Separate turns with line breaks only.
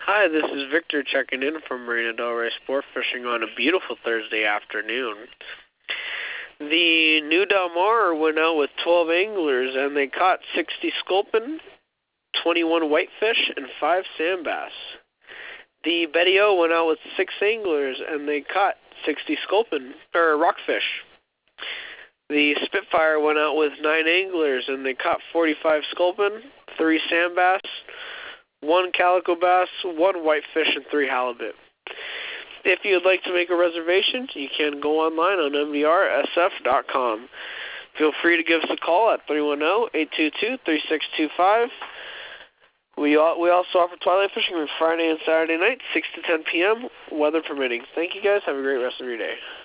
Hi, this is Victor checking in from Marina Del Rey Sport Fishing on a beautiful Thursday afternoon. The New Del Mar went out with 12 anglers and they caught 60 sculpin, 21 whitefish, and 5 sand bass. The Betty O went out with 6 anglers and they caught 60 sculpin, or rockfish. The Spitfire went out with 9 anglers and they caught 45 sculpin, 3 sand bass, 1 calico bass, 1 whitefish, and 3 halibut. If you'd like to make a reservation, you can go online on MDRSF.com. Feel free to give us a call at 310-822-3625. We also offer twilight fishing on Friday and Saturday night, 6 to 10 p.m., weather permitting. Thank you guys. Have a great rest of your day.